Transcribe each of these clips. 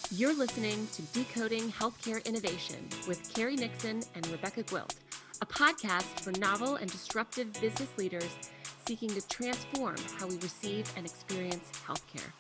You're listening to Decoding Healthcare Innovation with Carrie Nixon and Rebecca Gwilt, a podcast for novel and disruptive business leaders seeking to transform how we receive and experience healthcare.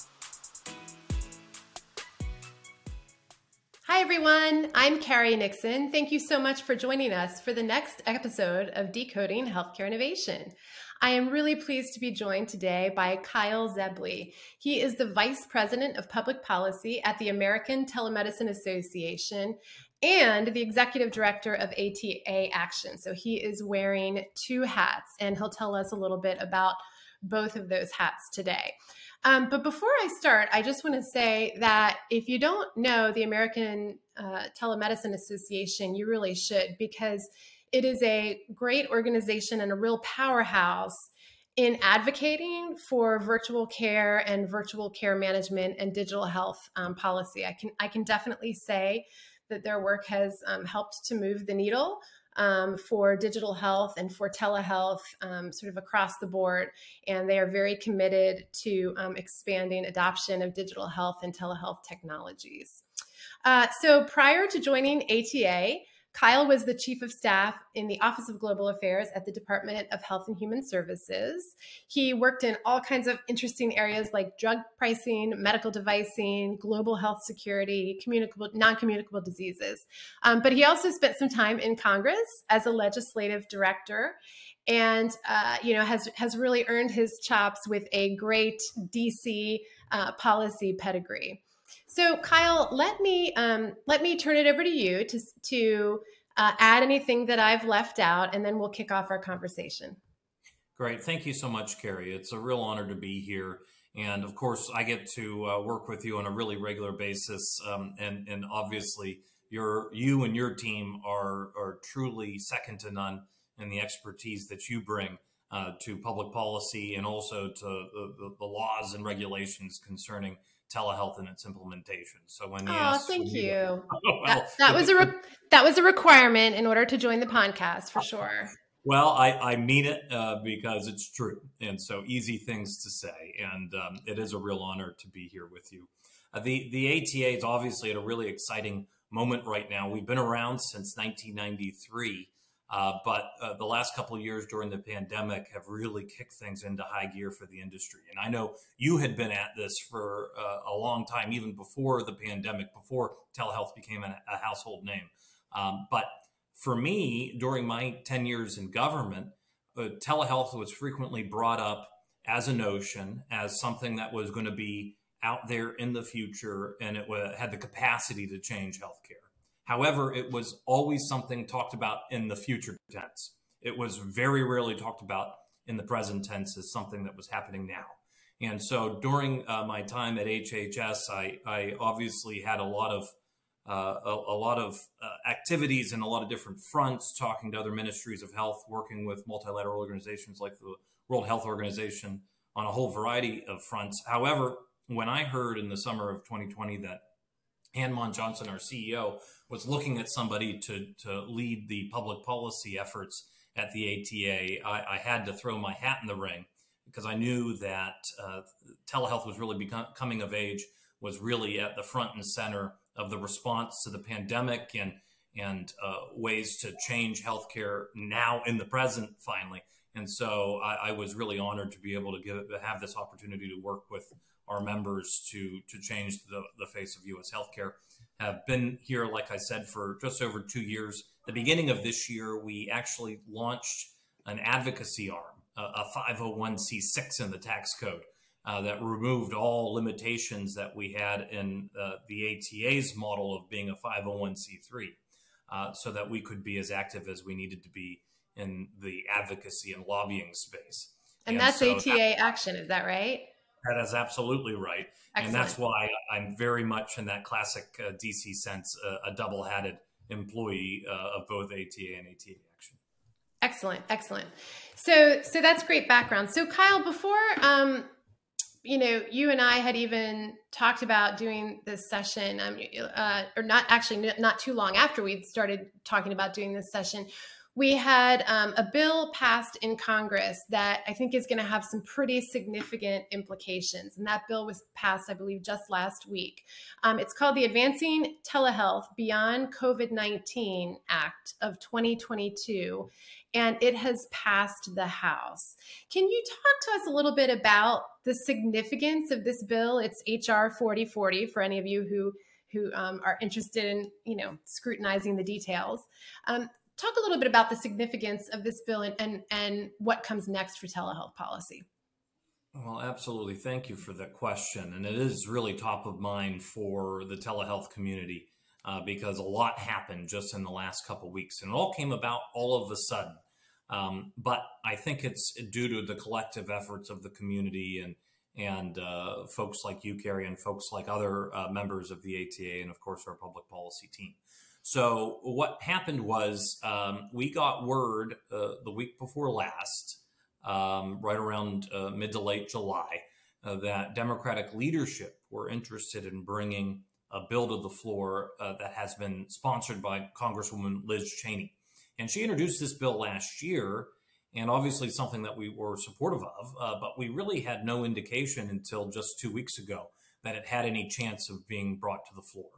Hi, everyone. I'm Carrie Nixon. Thank you so much for joining us for the next episode of Decoding Healthcare Innovation. I am really pleased to be joined today by Kyle Zebley. He is the Vice President of Public Policy at the American Telemedicine Association and the Executive Director of ATA Action. So he is wearing two hats, and he'll tell us a little bit about both of those hats today. But before I start, I just want to say that if you don't know the American Telemedicine Association, you really should, because it is a great organization and a real powerhouse in advocating for virtual care and virtual care management and digital health policy. I can definitely say that their work has helped to move the needle for digital health and for telehealth sort of across the board. And they are very committed to expanding adoption of digital health and telehealth technologies. So prior to joining ATA, Kyle was the Chief of Staff in the Office of Global Affairs at the Department of Health and Human Services. He worked in all kinds of interesting areas like drug pricing, medical devices, global health security, non-communicable diseases. But he also spent some time in Congress as a legislative director and has really earned his chops with a great DC policy pedigree. So, Kyle, let me turn it over to you to add anything that I've left out, and then we'll kick off our conversation. Great. Thank you so much, Carrie. It's a real honor to be here. And of course, I get to work with you on a really regular basis. And obviously, you and your team are truly second to none in the expertise that you bring to public policy and also to the laws and regulations concerning telehealth and its implementation. So when you thank you. That was a requirement in order to join the podcast, for sure. Well, I mean it because it's true, and so easy things to say, and it is a real honor to be here with you. The ATA is obviously at a really exciting moment right now. We've been around since 1993. But the last couple of years during the pandemic have really kicked things into high gear for the industry. And I know you had been at this for a long time, even before the pandemic, before telehealth became a household name. But for me, during my 10 years in government, telehealth was frequently brought up as a notion, as something that was going to be out there in the future, and it had the capacity to change healthcare. However, it was always something talked about in the future tense. It was very rarely talked about in the present tense as something that was happening now. And so during my time at HHS, I obviously had a lot of activities in a lot of different fronts, talking to other ministries of health, working with multilateral organizations like the World Health Organization on a whole variety of fronts. However, when I heard in the summer of 2020 that Ann Mon Johnson, our CEO, was looking at somebody to lead the public policy efforts at the ATA, I had to throw my hat in the ring because I knew that telehealth was really coming of age, was really at the front and center of the response to the pandemic and ways to change healthcare now in the present, finally. And so I was really honored to be able to have this opportunity to work with our members to change the face of U.S. healthcare. Have been here, like I said, for just over 2 years. The beginning of this year, we actually launched an advocacy arm, a 501c6 in the tax code that removed all limitations that we had in the ATA's model of being a 501c3 so that we could be as active as we needed to be in the advocacy and lobbying space. And that's so ATA Action, is that right? That is absolutely right. Excellent. And that's why I'm very much in that classic DC sense, a double-hatted employee of both ATA and ATA Action. Excellent, excellent. So that's great background. So Kyle, before, you and I had even talked about doing this session, not too long after we'd started talking about doing this session, we had a bill passed in Congress that I think is going to have some pretty significant implications. And that bill was passed, I believe, just last week. It's called the Advancing Telehealth Beyond COVID-19 Act of 2022, and it has passed the House. Can you talk to us a little bit about the significance of this bill? It's HR 4040 for any of you who are interested in, scrutinizing the details. Talk a little bit about the significance of this bill and what comes next for telehealth policy. Well, absolutely. Thank you for that question. And it is really top of mind for the telehealth community because a lot happened just in the last couple of weeks. And it all came about all of a sudden. But I think it's due to the collective efforts of the community and folks like you, Carrie, and folks like other members of the ATA and, of course, our public policy team. So what happened was we got word the week before last, right around mid to late July, that Democratic leadership were interested in bringing a bill to the floor that has been sponsored by Congresswoman Liz Cheney. And she introduced this bill last year, and obviously something that we were supportive of, but we really had no indication until just 2 weeks ago that it had any chance of being brought to the floor.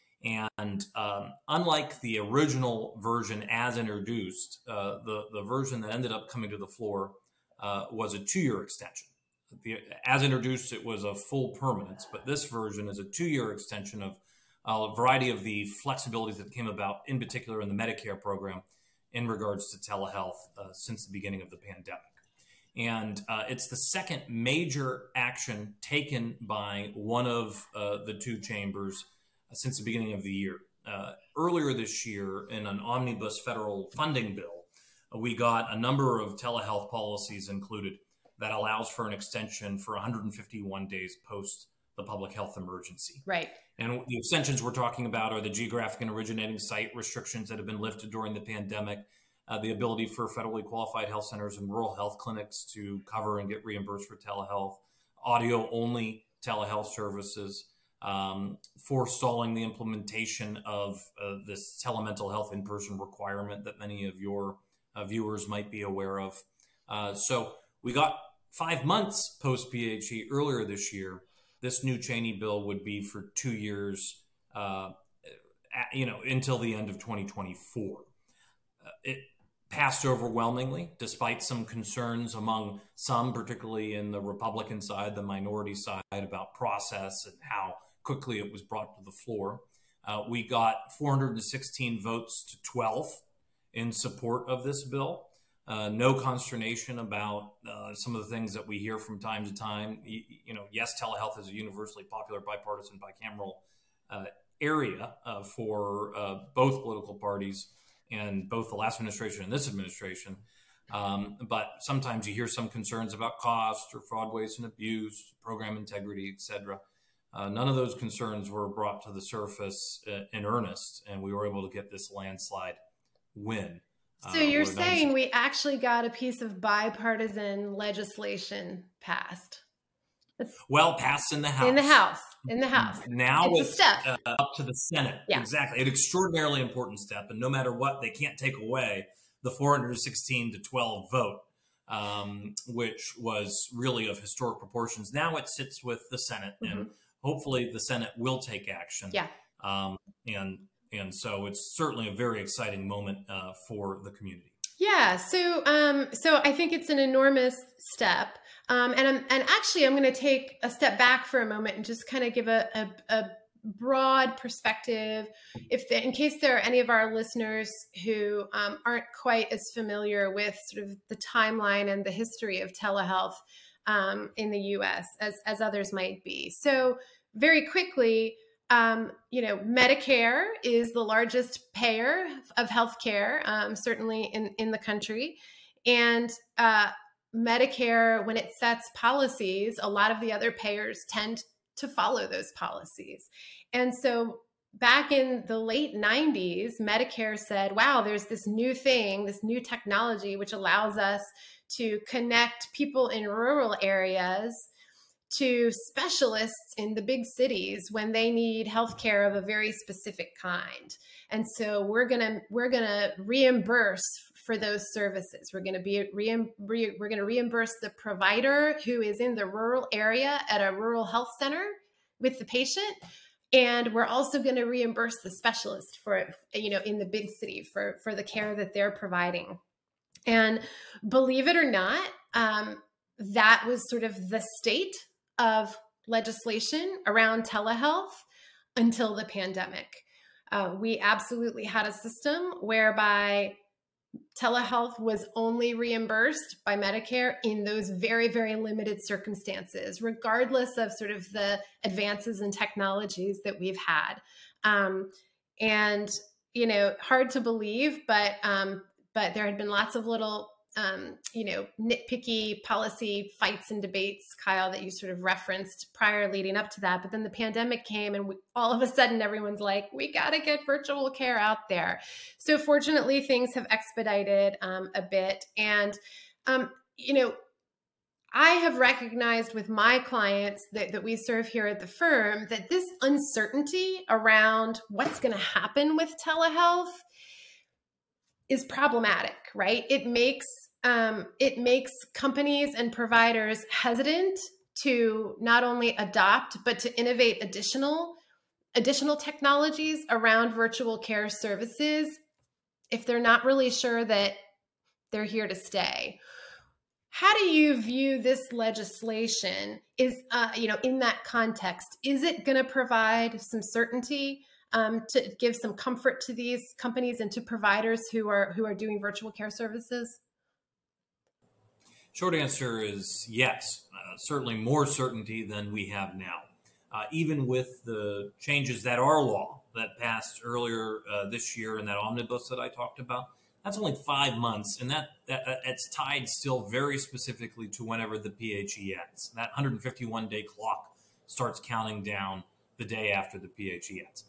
And unlike the original version as introduced, the version that ended up coming to the floor was a 2-year extension. As introduced, it was a full permanence, but this version is a 2-year extension of a variety of the flexibilities that came about, in particular in the Medicare program, in regards to telehealth since the beginning of the pandemic. And it's the second major action taken by one of the two chambers since the beginning of the year. Earlier this year, in an omnibus federal funding bill, we got a number of telehealth policies included that allows for an extension for 151 days post the public health emergency. Right. And the extensions we're talking about are the geographic and originating site restrictions that have been lifted during the pandemic, the ability for federally qualified health centers and rural health clinics to cover and get reimbursed for telehealth, audio-only telehealth services, forestalling the implementation of this telemental health in-person requirement that many of your viewers might be aware of. So we got 5 months post PHE earlier this year. This new Cheney bill would be for 2 years, until the end of 2024. It passed overwhelmingly, despite some concerns among some, particularly in the Republican side, the minority side, about process and how quickly it was brought to the floor. We got 416 votes to 12 in support of this bill. No consternation about some of the things that we hear from time to time. Yes, telehealth is a universally popular, bipartisan, bicameral area for both political parties and both the last administration and this administration. But sometimes you hear some concerns about cost or fraud, waste, and abuse, program integrity, et cetera. None of those concerns were brought to the surface in earnest, and we were able to get this landslide win. So you're saying we actually got a piece of bipartisan legislation passed? Well, passed in the House. In the House. Now it's a step. Up to the Senate. Yeah. Exactly. An extraordinarily important step. And no matter what, they can't take away the 416 to 12 vote, which was really of historic proportions. Now it sits with the Senate, and hopefully the Senate will take action. Yeah. And so it's certainly a very exciting moment for the community. Yeah. So I think it's an enormous step. And actually, I'm going to take a step back for a moment and just kind of give a broad perspective, in case there are any of our listeners who aren't quite as familiar with sort of the timeline and the history of telehealth in the U.S. as others might be. So very quickly, Medicare is the largest payer of healthcare, certainly in the country, and Medicare, when it sets policies, a lot of the other payers tend to follow those policies. And so back in the late 90s, Medicare said, wow, there's this new thing, this new technology, which allows us to connect people in rural areas to specialists in the big cities when they need healthcare of a very specific kind. And so we're gonna reimburse for those services. We're going to reimburse the provider who is in the rural area at a rural health center with the patient. And we're also going to reimburse the specialist for, in the big city for the care that they're providing. And believe it or not, that was sort of the state of legislation around telehealth until the pandemic. We absolutely had a system whereby telehealth was only reimbursed by Medicare in those very, very limited circumstances, regardless of sort of the advances in technologies that we've had. And, hard to believe, but there had been lots of little, nitpicky policy fights and debates, Kyle, that you sort of referenced prior leading up to that. But then the pandemic came and all of a sudden everyone's like, we got to get virtual care out there. So fortunately, things have expedited a bit. And, I have recognized with my clients that we serve here at the firm that this uncertainty around what's going to happen with telehealth is problematic, right? It makes companies and providers hesitant to not only adopt, but to innovate additional technologies around virtual care services if they're not really sure that they're here to stay. How do you view this legislation in that context? Is it going to provide some certainty to give some comfort to these companies and to providers who are doing virtual care services? Short answer is yes, certainly more certainty than we have now. Even with the changes that our law that passed earlier this year in that omnibus that I talked about, that's only 5 months, and that's tied still very specifically to whenever the PHE ends. That 151-day clock starts counting down the day after the PHE ends.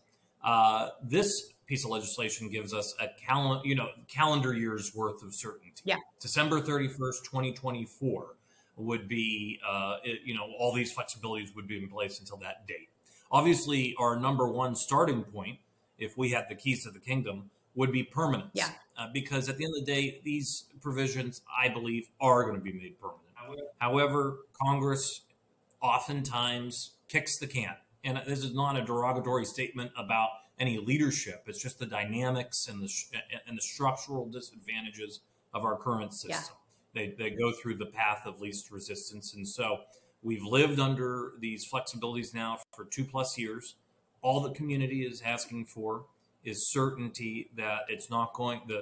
This piece of legislation gives us a calendar year's worth of certainty. Yeah. December 31st, 2024 would be, all these flexibilities would be in place until that date. Obviously, our number one starting point, if we had the keys to the kingdom, would be permanence. Yeah. Because at the end of the day, these provisions, I believe, are going to be made permanent. However, Congress oftentimes kicks the can. And this is not a derogatory statement about any leadership. It's just the dynamics and the structural disadvantages of our current system. Yeah. They go through the path of least resistance. And so we've lived under these flexibilities now for 2+ years. All the community is asking for is certainty that it's not going, the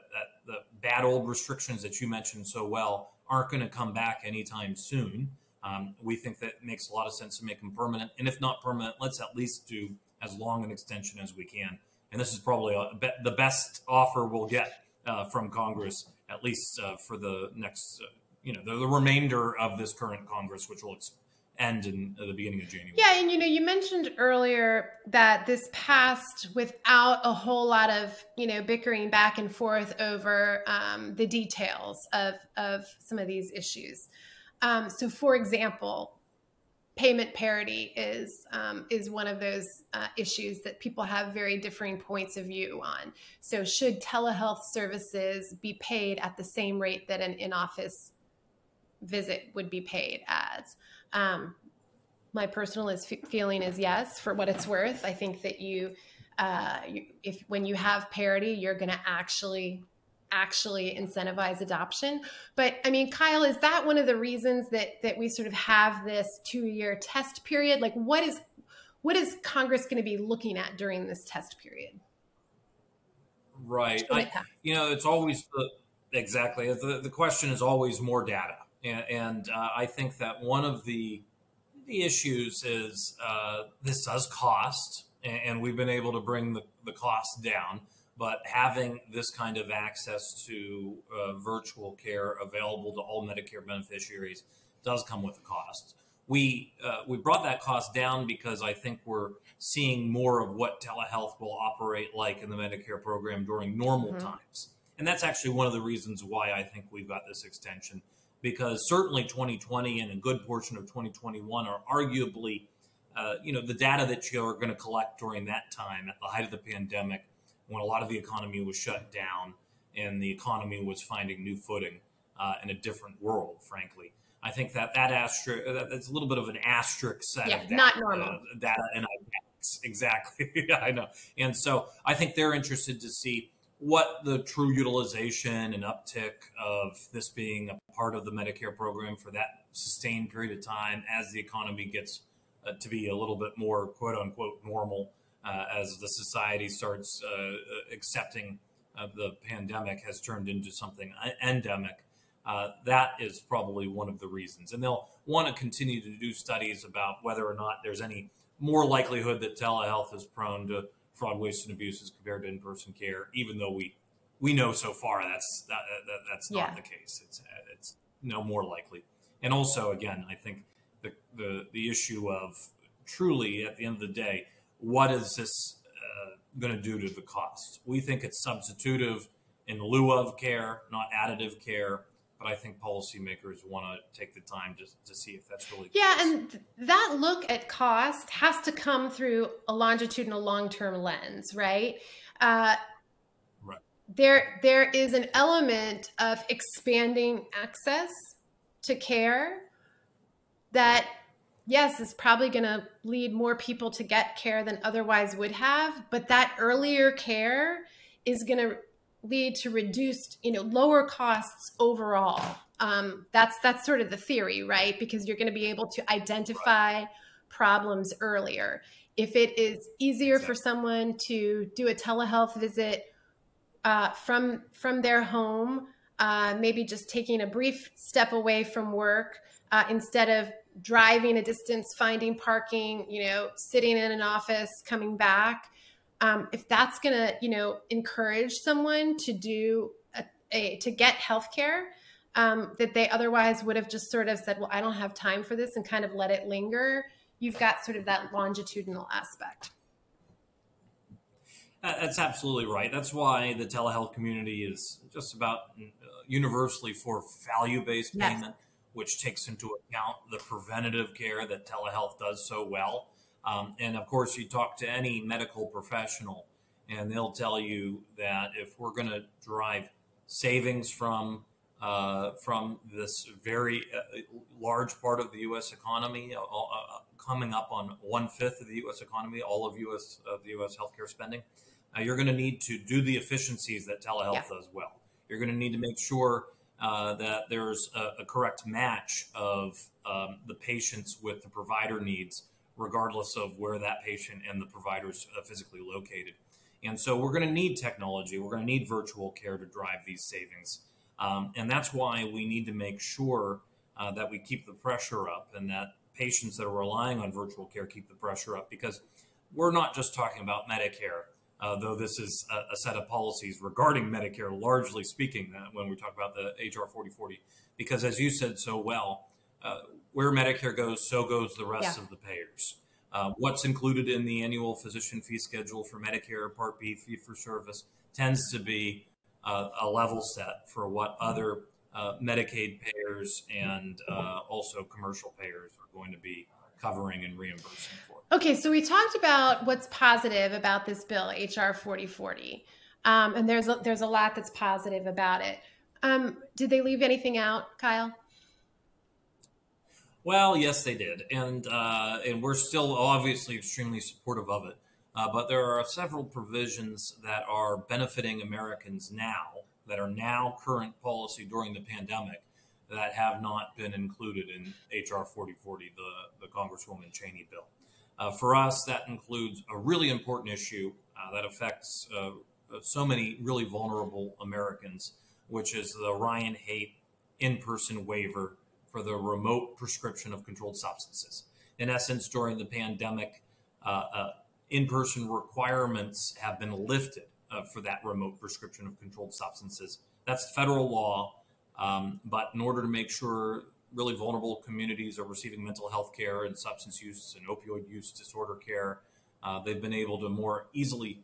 bad old restrictions that you mentioned so well aren't going to come back anytime soon. We think that makes a lot of sense to make them permanent. And if not permanent, let's at least do as long an extension as we can. And this is probably the best offer we'll get from Congress, at least for the next, the remainder of this current Congress, which will end in the beginning of January. Yeah, and you mentioned earlier that this passed without a whole lot of bickering back and forth over the details of some of these issues. So, for example, payment parity is one of those issues that people have very differing points of view on. So, should telehealth services be paid at the same rate that an in-office visit would be paid as? My personal feeling is yes, for what it's worth. I think that when you have parity, you're going to actually incentivize adoption. But I mean, Kyle, is that one of the reasons that we sort of have this 2-year test period? Like, what is Congress going to be looking at during this test period? Right. It's always the question is always more data. And I think that one of the issues is this does cost, and we've been able to bring the cost down. But having this kind of access to virtual care available to all Medicare beneficiaries does come with a cost. We brought that cost down because I think we're seeing more of what telehealth will operate like in the Medicare program during normal times. And that's actually one of the reasons why I think we've got this extension, because certainly 2020 and a good portion of 2021 are arguably, the data that you're going to collect during that time at the height of the pandemic, when a lot of the economy was shut down and the economy was finding new footing in a different world, frankly. I think that's a little bit of an asterisk set of data, not normal. Data and IPACs. Exactly. I know. And so I think they're interested to see what the true utilization and uptick of this being a part of the Medicare program for that sustained period of time as the economy gets to be a little bit more quote unquote normal, as the society starts accepting the pandemic has turned into something endemic. That is probably one of the reasons. And they'll want to continue to do studies about whether or not there's any more likelihood that telehealth is prone to fraud, waste, and abuses compared to in-person care, even though we know so far that's not the case. It's no more likely. And also, again, I think the issue of truly, at the end of the day, what is this going to do to the cost? We think it's substitutive in lieu of care, not additive care. But I think policymakers want to take the time to see if that's really the case. And that look at cost has to come through a longitudinal long-term lens, right? Right. There is an element of expanding access to care that, yes, is probably going to lead more people to get care than otherwise would have, but that earlier care is going to lead to reduced, lower costs overall. That's sort of the theory, right? Because you're going to be able to identify problems earlier. If it is easier for someone to do a telehealth visit from their home, maybe just taking a brief step away from work instead of driving a distance, finding parking, sitting in an office, coming back. If that's going to, encourage someone to do to get healthcare that they otherwise would have just sort of said, well, I don't have time for this, and kind of let it linger, you've got sort of that longitudinal aspect. That's absolutely right. That's why the telehealth community is just about universally for value-based payment, which takes into account the preventative care that telehealth does so well. And of course, you talk to any medical professional and they'll tell you that if we're going to derive savings from this very large part of the U.S. economy, coming up on 1/5 of the U.S. economy, all of the U.S. healthcare spending, you're going to need to do the efficiencies that telehealth does well. You're going to need to make sure that there's a correct match of the patients with the provider needs, regardless of where that patient and the provider is physically located. And so we're going to need technology. We're going to need virtual care to drive these savings. And that's why we need to make sure that we keep the pressure up, and that patients that are relying on virtual care keep the pressure up, because we're not just talking about Medicare, though this is a set of policies regarding Medicare, largely speaking, when we talk about the HR 4040, because as you said so well, where Medicare goes, so goes the rest of the payers. What's included in the annual physician fee schedule for Medicare Part B fee-for-service tends to be a level set for what other Medicaid payers and also commercial payers are going to be covering and reimbursing for. Okay, so we talked about what's positive about this bill, HR 4040, and there's a lot that's positive about it. Did they leave anything out, Kyle? Well, yes, they did, and we're still obviously extremely supportive of it. But there are several provisions that are benefiting Americans now, that are now current policy during the pandemic, that have not been included in HR 4040, the Congresswoman Cheney bill. For us, that includes a really important issue that affects so many really vulnerable Americans, which is the Ryan Haight in-person waiver for the remote prescription of controlled substances. In essence, during the pandemic, in-person requirements have been lifted for that remote prescription of controlled substances. That's federal law, but in order to make sure really vulnerable communities are receiving mental health care and substance use and opioid use disorder care, they've been able to more easily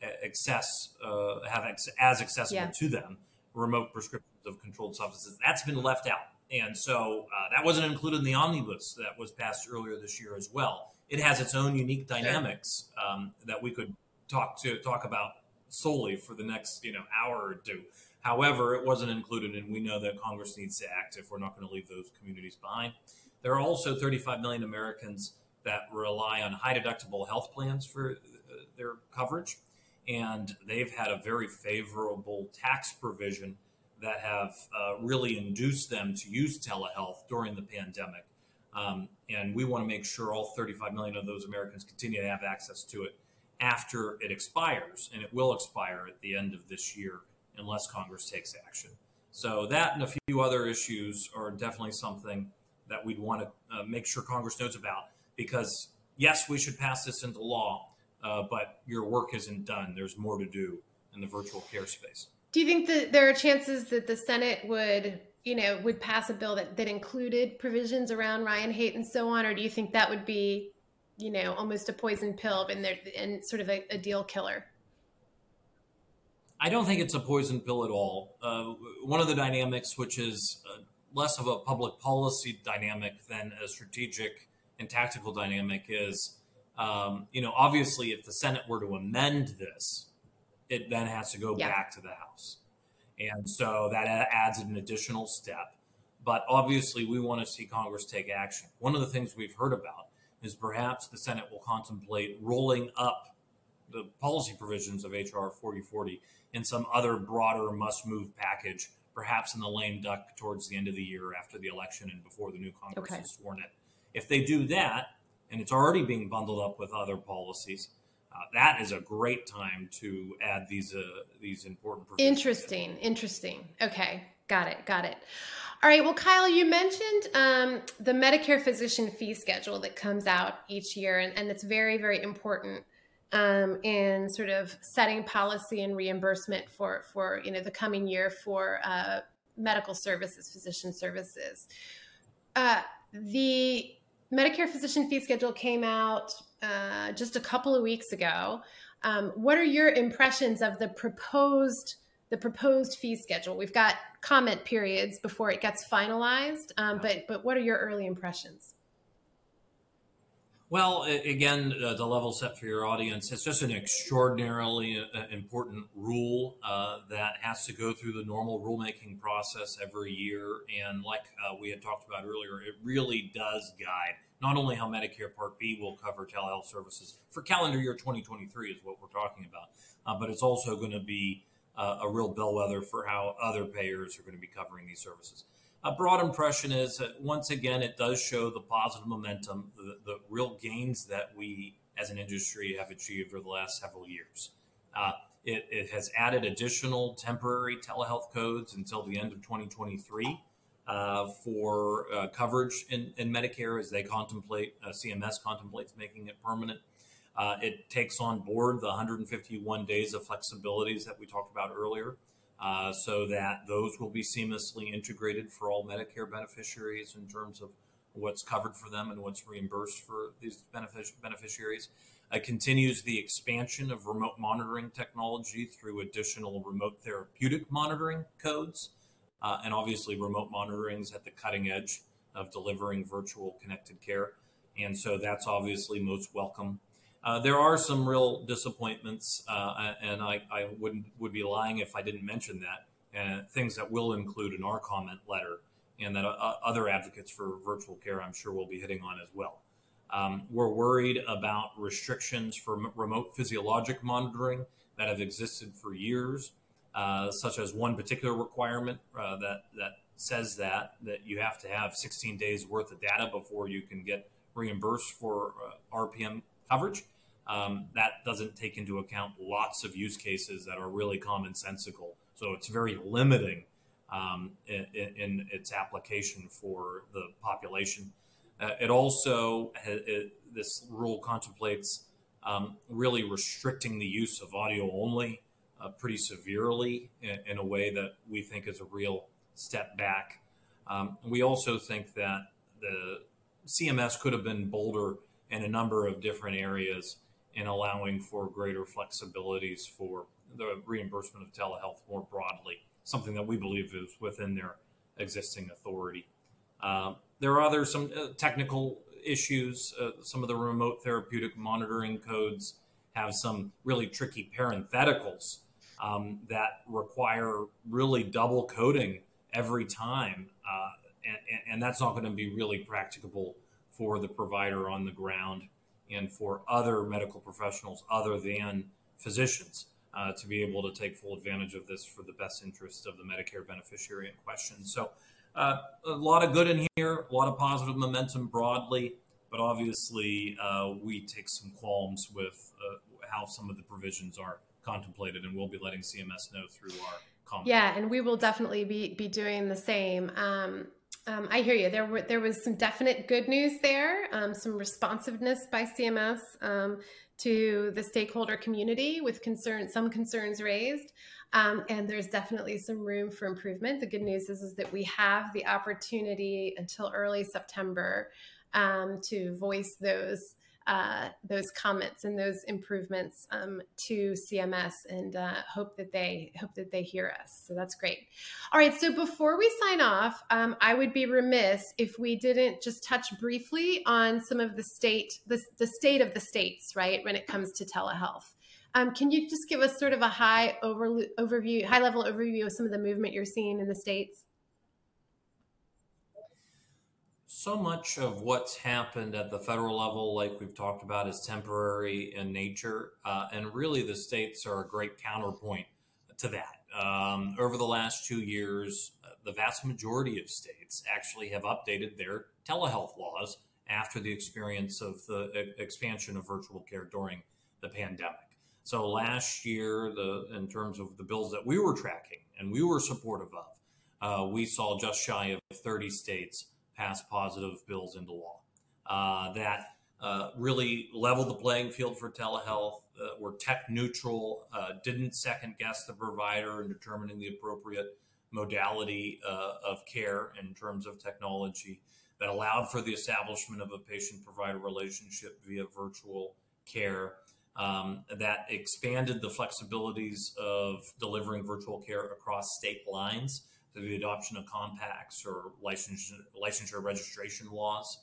have as accessible to them remote prescriptions of controlled substances. That's been left out. And so that wasn't included in the omnibus that was passed earlier this year as well. It has its own unique dynamics that we could talk about solely for the next hour or two. However, it wasn't included, and we know that Congress needs to act if we're not going to leave those communities behind. There are also 35 million Americans that rely on high deductible health plans for their coverage, and they've had a very favorable tax provision that have really induced them to use telehealth during the pandemic. And we want to make sure all 35 million of those Americans continue to have access to it after it expires, and it will expire at the end of this year unless Congress takes action. So that and a few other issues are definitely something that we'd want to make sure Congress knows about, because yes, we should pass this into law, but your work isn't done. There's more to do in the virtual care space. Do you think that there are chances that the Senate would pass a bill that included provisions around Ryan Haight and so on, or do you think that would be, almost a poison pill and sort of a deal killer? I don't think it's a poison pill at all. One of the dynamics, which is less of a public policy dynamic than a strategic and tactical dynamic, is, obviously if the Senate were to amend this, it then has to go back to the House. And so that adds an additional step. But obviously, we want to see Congress take action. One of the things we've heard about is perhaps the Senate will contemplate rolling up the policy provisions of H.R. 4040 in some other broader must-move package, perhaps in the lame duck towards the end of the year after the election and before the new Congress is sworn in. If they do that, and it's already being bundled up with other policies, that is a great time to add these important provisions. Interesting. Okay, got it. All right. Well, Kyle, you mentioned the Medicare physician fee schedule that comes out each year, and it's very, very important in sort of setting policy and reimbursement for the coming year for medical services, physician services. The Medicare physician fee schedule came out just a couple of weeks ago. What are your impressions of the proposed fee schedule? We've got comment periods before it gets finalized, but what are your early impressions? Well, again, the level set for your audience, it's just an extraordinarily important rule that has to go through the normal rulemaking process every year. And like we had talked about earlier, it really does guide not only how Medicare Part B will cover telehealth services for calendar year 2023 is what we're talking about, but it's also going to be a real bellwether for how other payers are going to be covering these services. A broad impression is that, once again, it does show the positive momentum, the real gains that we as an industry have achieved over the last several years. It has added additional temporary telehealth codes until the end of 2023 for coverage in Medicare as they contemplate, CMS contemplates making it permanent. It takes on board the 151 days of flexibilities that we talked about earlier. So that those will be seamlessly integrated for all Medicare beneficiaries in terms of what's covered for them and what's reimbursed for these beneficiaries. It continues the expansion of remote monitoring technology through additional remote therapeutic monitoring codes. And obviously, remote monitoring is at the cutting edge of delivering virtual connected care. And so that's obviously most welcome. There are some real disappointments, and I would be lying if I didn't mention that, and things that we'll include in our comment letter, and that other advocates for virtual care, I'm sure, will be hitting on as well. We're worried about restrictions for remote physiologic monitoring that have existed for years, such as one particular requirement that says that you have to have 16 days worth of data before you can get reimbursed for RPM coverage. That doesn't take into account lots of use cases that are really commonsensical. So it's very limiting in its application for the population. It also, this rule contemplates really restricting the use of audio only pretty severely in a way that we think is a real step back. We also think that the CMS could have been bolder in a number of different areas in allowing for greater flexibilities for the reimbursement of telehealth more broadly, something that we believe is within their existing authority. There are some technical issues. Some of the remote therapeutic monitoring codes have some really tricky parentheticals that require really double coding every time. And that's not going to be really practicable for the provider on the ground and for other medical professionals other than physicians to be able to take full advantage of this for the best interest of the Medicare beneficiary in question. So a lot of good in here, a lot of positive momentum broadly, but obviously we take some qualms with how some of the provisions are contemplated, and we'll be letting CMS know through our comments. Yeah, and we will definitely be doing the same. I hear you. There was some definite good news there, some responsiveness by CMS to the stakeholder community with some concerns raised. And there's definitely some room for improvement. The good news is that we have the opportunity until early September to voice those comments and those improvements to CMS, and hope that they hear us. So that's great. All right. So before we sign off, I would be remiss if we didn't just touch briefly on some of the state of the states, right, when it comes to telehealth. Can you just give us sort of a high-level overview of some of the movement you're seeing in the states? So much of what's happened at the federal level, like we've talked about, is temporary in nature. And really the states are a great counterpoint to that. Over the last 2 years, the vast majority of states actually have updated their telehealth laws after the experience of the expansion of virtual care during the pandemic. So last year, in terms of the bills that we were tracking and we were supportive of, we saw just shy of 30 states pass positive bills into law that really leveled the playing field for telehealth, were tech neutral, didn't second guess the provider in determining the appropriate modality of care in terms of technology, that allowed for the establishment of a patient-provider relationship via virtual care, that expanded the flexibilities of delivering virtual care across state lines through the adoption of compacts or licensure registration laws,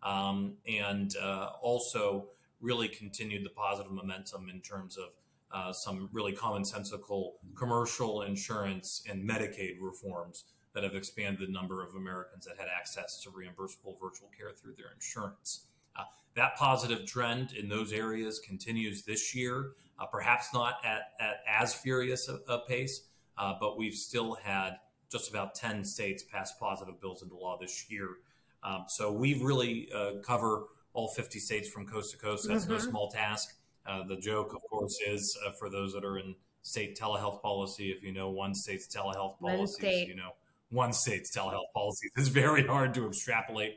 and also really continued the positive momentum in terms of some really commonsensical commercial insurance and Medicaid reforms that have expanded the number of Americans that had access to reimbursable virtual care through their insurance. That positive trend in those areas continues this year, perhaps not at as furious a pace, but we've still had just about 10 states pass positive bills into law this year. So we really cover all 50 states from coast to coast. That's no small task. The joke, of course, is for those that are in state telehealth policy, if you know one state's telehealth policies, you know one state's telehealth policies. It's very hard to extrapolate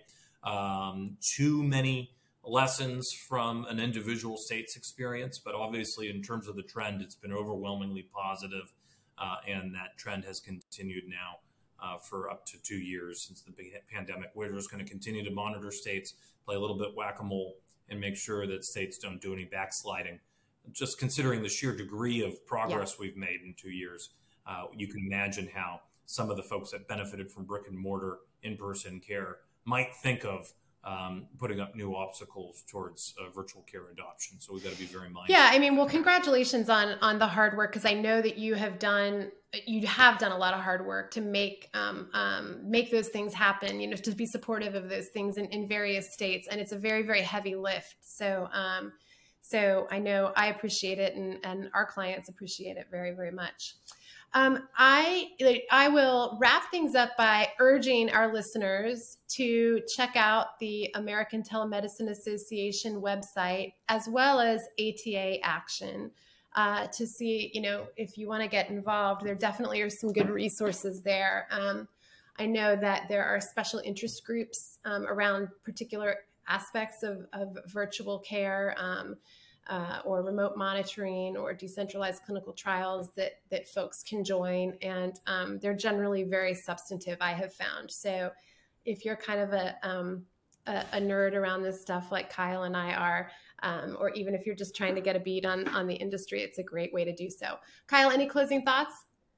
too many lessons from an individual state's experience, but obviously in terms of the trend, it's been overwhelmingly positive, and that trend has continued now for up to 2 years since the pandemic. We're just going to continue to monitor states, play a little bit whack-a-mole, and make sure that states don't do any backsliding. Just considering the sheer degree of progress we've made in 2 years, you can imagine how some of the folks that benefited from brick and mortar in-person care might think of putting up new obstacles towards virtual care adoption. So we've got to be very mindful. Yeah, I mean, well, congratulations on the hard work, because I know that you have done a lot of hard work to make those things happen. You know, to be supportive of those things in various states, and it's a very, very heavy lift. So I know I appreciate it, and our clients appreciate it very, very much. I will wrap things up by urging our listeners to check out the American Telemedicine Association website, as well as ATA Action, to see, you know, if you want to get involved. There definitely are some good resources there. I know that there are special interest groups around particular aspects of virtual care, or remote monitoring or decentralized clinical trials that folks can join. And they're generally very substantive, I have found. So if you're kind of a nerd around this stuff like Kyle and I are, or even if you're just trying to get a beat on the industry, it's a great way to do so. Kyle, any closing thoughts?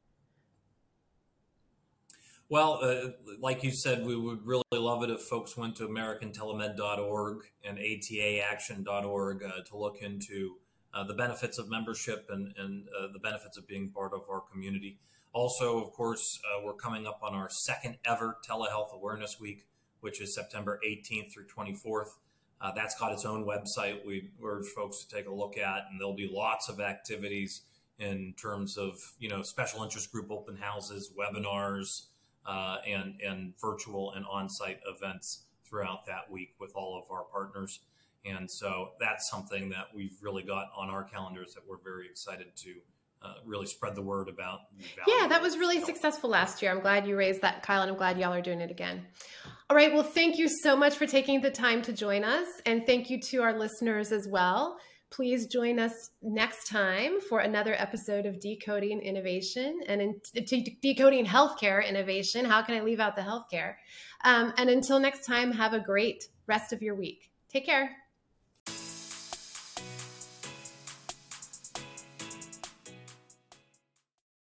Well, like you said, we would really love it if folks went to americantelemed.org and ataaction.org to look into the benefits of membership and the benefits of being part of our community. Also, of course, we're coming up on our second ever Telehealth Awareness Week, which is September 18th through 24th. That's got its own website we urge folks to take a look at, and there'll be lots of activities in terms of, special interest group open houses, webinars, and virtual and on-site events throughout that week with all of our partners. And so that's something that we've really got on our calendars that we're very excited to really spread the word about. Yeah, that was really successful last year. I'm glad you raised that, Kyle, and I'm glad y'all are doing it again. All right. Well, thank you so much for taking the time to join us. And thank you to our listeners as well. Please join us next time for another episode of Decoding Innovation and Decoding Healthcare Innovation. How can I leave out the healthcare? And until next time, have a great rest of your week. Take care.